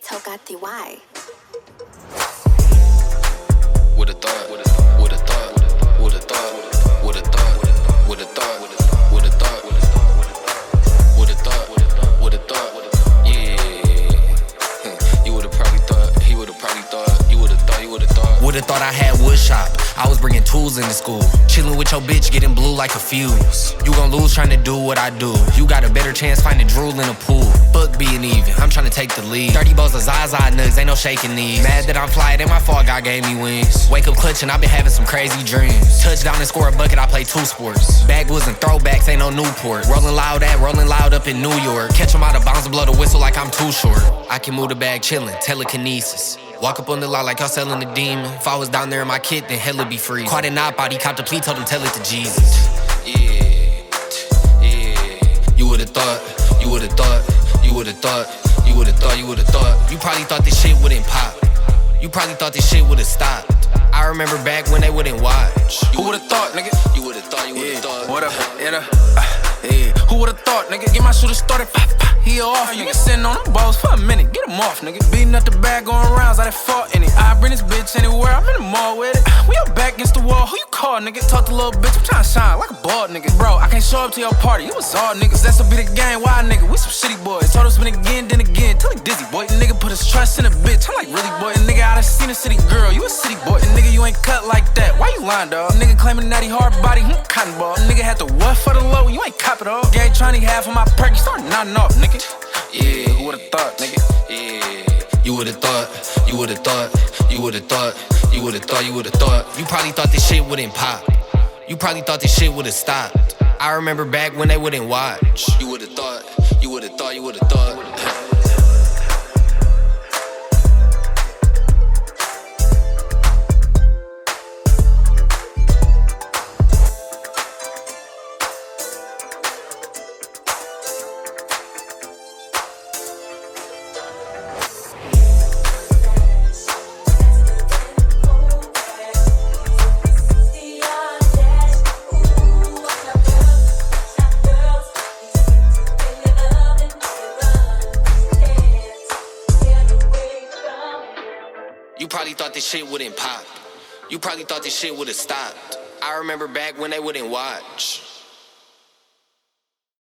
Togati, why? Would've thought, would've thought, would've thought, would've thought, would've thought, would've thought, would've thought, yeah. You would've probably thought, he would've probably thought, you would've thought, you would've thought. Would've thought I had wood shop. I was bringing tools into school. Chillin' with your bitch, getting blue like a fuse. You gon' lose trying to do what I do. You got a better chance finding drool in a pool. Fuck being even, I'm trying to take the lead. 30 balls of Zaza nugs, ain't no shaking these. Mad that I'm fly, then my fault God gave me wings. Wake up clutching, I been having some crazy dreams. Touchdown and score a bucket, I play 2 sports. Backwoods and throwbacks, ain't no Newport. Rolling loud up in New York. Catch 'em out of bounds and blow the whistle like I'm too short. I can move the bag chillin', telekinesis. Walk up on the lot like y'all selling a demon. If I was down there in my kit, then hella be free. Caught a knot body, copped a plea, told him tell it to Jesus. Yeah. You would've thought, you would've thought, you would've thought, you would've thought, you would've thought. You probably thought this shit wouldn't pop. You probably thought this shit would've stopped. I remember back when they wouldn't watch. Who would've thought, nigga? You would've thought, you would've thought. What up, yeah. Who would've thought, nigga? Get my shooter started, he off. You been sitting on them balls for a minute, get him off, nigga. Beating up the bag, going rounds, I done fought in it. I bring this bitch anywhere, I'm in the mall with it. We all back against the wall, who you call, nigga? Talk to little bitch, I'm tryna shine like a bald nigga. Bro, I can't show up to your party, it was all niggas. That's be the game, why nigga? We some shitty boys. Told us when again, then again, till he dizzy, boy. Nigga put his trust in a bitch, I'm like, really, boy? Nigga, I done seen a city girl, you a city boy. And nigga, you ain't cut like that, why you lying, dawg? Nigga claiming that he hard body, cotton ball. Nigga had to what for the low, you ain't cop it all. Gang trying to half of my perk, you start nodding off, nigga. Yeah, who would've thought, nigga? Yeah. You would've thought, you would've thought, you would've thought, you would've thought, you would've thought. You probably thought this shit wouldn't pop. You probably thought this shit would've stopped. I remember back when they wouldn't watch. You would've thought, you would've thought, you would've thought. You probably thought this shit wouldn't pop. You probably thought this shit would've stopped. I remember back when they wouldn't watch.